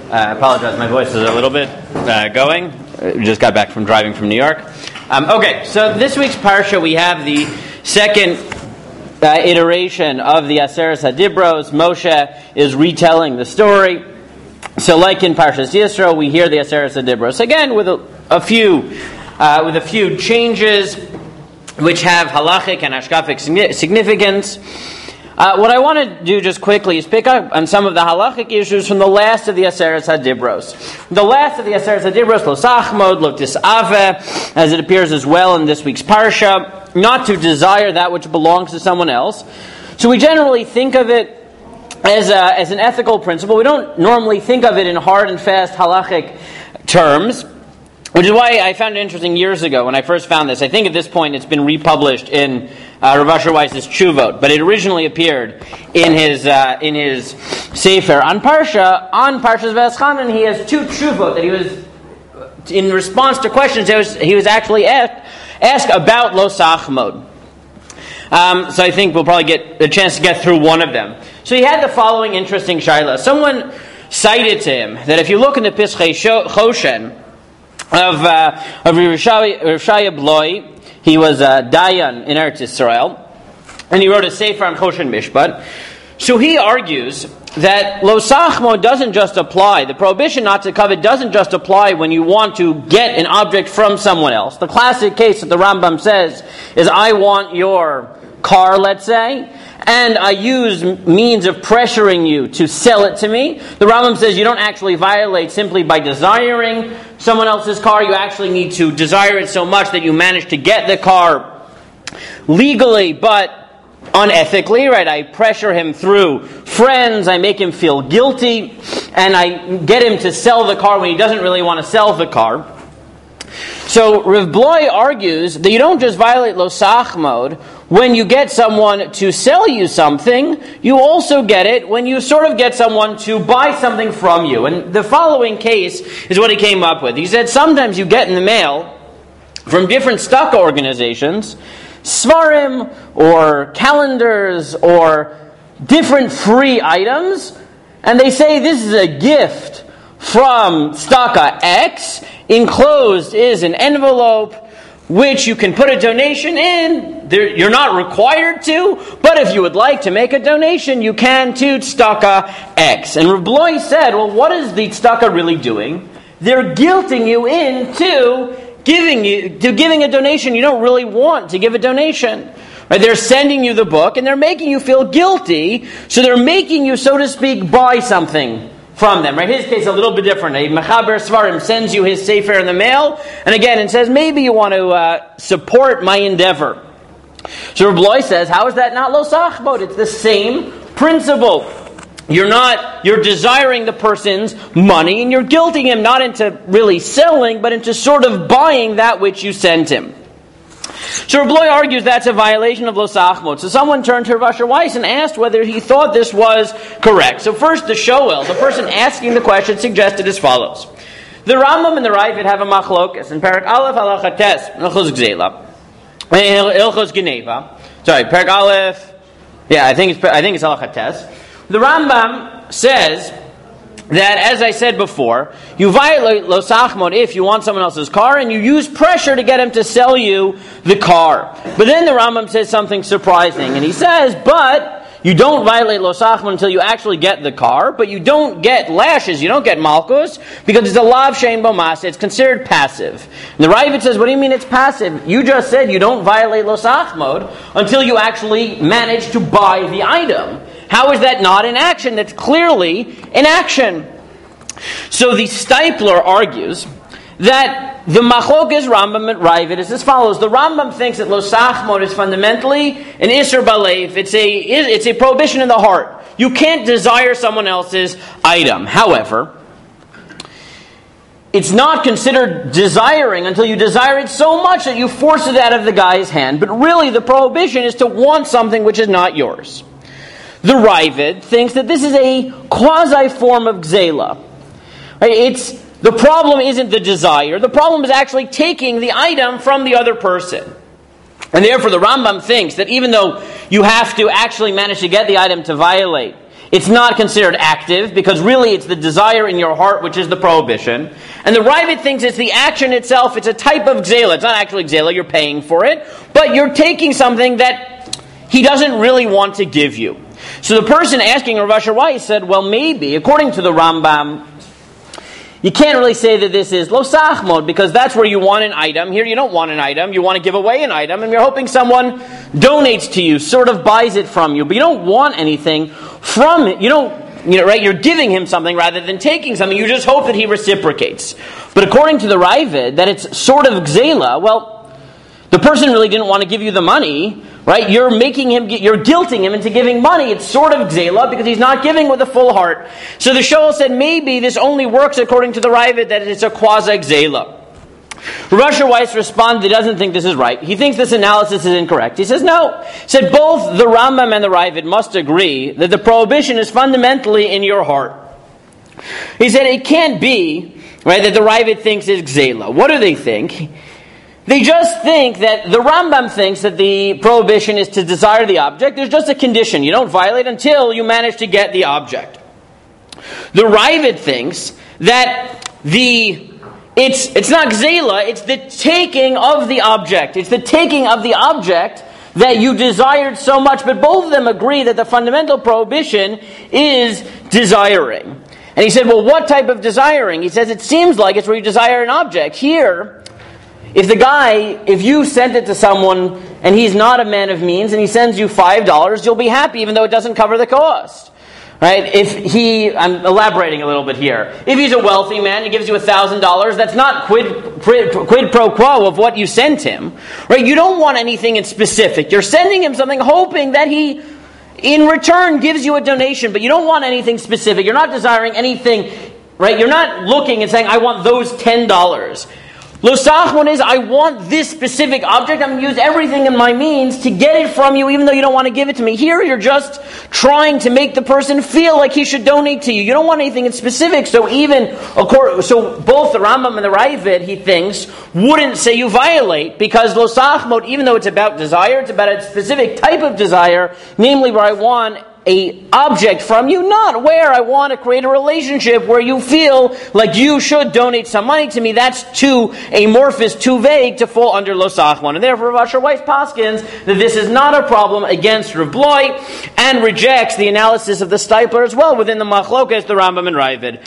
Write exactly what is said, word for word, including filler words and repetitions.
I apologize, my voice is a little bit uh, going. We just got back from driving from New York. Um, okay, so this week's parsha, we have the second uh, iteration of the Aseret HaDibros. Moshe is retelling the story. So, like in Parshas Yisro, we hear the Aseret HaDibros again with a, a few, uh, with a few changes, which have halachic and hashkafic significance. Uh, what I want to do just quickly is pick up on some of the halachic issues from the last of the Aseret HaDibros. The last of the Aseret HaDibros, Lo Sachmod, Lo Tis'aveh, as it appears as well in this week's parsha, not to desire that which belongs to someone else. So we generally think of it as a, as an ethical principle. We don't normally think of it in hard and fast halachic terms, which is why I found it interesting years ago when I first found this. I think at this point it's been republished in uh, Rav Asher Weiss's Tshuvot, but it originally appeared in his uh, in his Sefer on Parsha. On Parshas V'eschanan, he has two Tshuvot that he was, in response to questions, he was, he was actually asked, asked about Lo Sachmod. Um, so I think we'll probably get a chance to get through one of them. So he had the following interesting shaila. Someone cited to him that if you look in the Pischei Choshen of uh, of Rav Shaya Bloi, he was a Dayan in Eretz Yisrael, and he wrote a Sefer on Choshen Mishpat. So he argues that Lo Sachmo doesn't just apply, the prohibition not to covet doesn't just apply when you want to get an object from someone else. The classic case that the Rambam says is, I want your car, let's say, and I use means of pressuring you to sell it to me. The Rambam says you don't actually violate simply by desiring someone else's car. You actually need to desire it so much that you manage to get the car legally, but unethically, right? I pressure him through friends, I make him feel guilty, and I get him to sell the car when he doesn't really want to sell the car. So Rav Bloi argues that you don't just violate Lo Sachmod when you get someone to sell you something, you also get it when you sort of get someone to buy something from you. And the following case is what he came up with. He said sometimes you get in the mail from different stock organizations svarim or calendars or different free items, and they say this is a gift from Staka X. Enclosed is an envelope which you can put a donation in. There, you're not required to, but if you would like to make a donation, you can to Tzedakah X. And Rav Bloi said, well, what is the Tzedakah really doing? They're guilting you into giving you to giving a donation you don't really want to give a donation. Right? They're sending you the book, and they're making you feel guilty, so they're making you, so to speak, buy something from them. Right? His case is a little bit different. A Mechaber Svarim sends you his Sefer in the mail, and again, it says, maybe you want to uh, support my endeavor. So Rav Bloi says, how is that not Lo Sachmod? It's the same principle. You're not, you're desiring the person's money, and you're guilting him not into really selling, but into sort of buying that which you sent him. So Rav Bloi argues that's a violation of Lo Sachmod. So someone turned to Rav Asher Weiss and asked whether he thought this was correct. So first, the Shoel, the person asking the question, suggested as follows. The Rambam and the Ravid have a machlokas in Perek Aleph Halacha Tes, Ilchos Gzela, Ilchos Geneva. Sorry, Perek Aleph. Yeah, I think it's I think it's Halacha Tes. The Rambam says that, as I said before, you violate Lo Sachmod if you want someone else's car and you use pressure to get him to sell you the car. But then the Rambam says something surprising, and he says, but you don't violate Lo Sachmod until you actually get the car, but you don't get lashes, you don't get malchus, because it's a lav shein bo ma'aseh, it's considered passive. And the Ravid says, what do you mean it's passive? You just said you don't violate Lo Sachmod until you actually manage to buy the item. How is that not in action? That's clearly in action. So the Stipler argues that the Machlokas Rambam and Ravid is as follows. The Rambam thinks that Lo Sachmod is fundamentally an Isser Balev. It's a, it's a prohibition in the heart. You can't desire someone else's item. However, it's not considered desiring until you desire it so much that you force it out of the guy's hand. But really the prohibition is to want something which is not yours. The Ravid thinks that this is a quasi-form of Gzela. It's, the problem isn't the desire. The problem is actually taking the item from the other person. And therefore the Rambam thinks that even though you have to actually manage to get the item to violate It's not considered active, because really it's the desire in your heart which is the prohibition. And the Ravid thinks it's the action itself, it's a type of gzela. It's not actually gzela, you're paying for it, but you're taking something that he doesn't really want to give you. So the person asking Rav Asher Weiss said, well, maybe, according to the Rambam, you can't really say that this is lo sachmod, because that's where you want an item. Here you don't want an item, you want to give away an item, and you're hoping someone donates to you, sort of buys it from you, but you don't want anything from it. You don't, you know, right? You're giving him something rather than taking something. You just hope that he reciprocates. But according to the Ravid, that it's sort of gzela, well, the person really didn't want to give you the money, right? You're making him, you're guilting him into giving money. It's sort of gzela because he's not giving with a full heart. So the Shoel said maybe this only works according to the Ravid, that it's a quasi gzela. Rav Asher Weiss responded he doesn't think this is right. He thinks this analysis is incorrect. He says no. He said both the Rambam and the Ravid must agree that the prohibition is fundamentally in your heart. He said it can't be, right, that the Ravid thinks it's gzela. What do they think? They just think that the Rambam thinks that the prohibition is to desire the object. There's just a condition. You don't violate until you manage to get the object. The Ravid thinks that the it's it's not gzela, it's the taking of the object. It's the taking of the object that you desired so much. But both of them agree that the fundamental prohibition is desiring. And he said, well, what type of desiring? He says it seems like it's where you desire an object. Here, if the guy, if you sent it to someone and he's not a man of means and he sends you five dollars, you'll be happy even though it doesn't cover the cost. Right? If he, I'm elaborating a little bit here. If he's a wealthy man and he gives you one thousand dollars, that's not quid, quid, quid pro quo of what you sent him. Right? You don't want anything in specific. You're sending him something hoping that he, in return, gives you a donation, but you don't want anything specific. You're not desiring anything, right? You're not looking and saying, I want those ten dollars. Lo sachmon is, I want this specific object. I'm going to use everything in my means to get it from you, even though you don't want to give it to me. Here, you're just trying to make the person feel like he should donate to you. You don't want anything in specific. So even, so both the Rambam and the Ravid, he thinks, wouldn't say you violate, because lo sachmon, even though it's about desire, it's about a specific type of desire, namely where I want a object from you, not where I want to create a relationship where you feel like you should donate some money to me. That's too amorphous, too vague to fall under lo sachmon. And therefore, Rav Asher Weiss paskins that this is not a problem against Rav Bloy and rejects the analysis of the Steipler as well within the Machlokas, the Rambam and Ravid.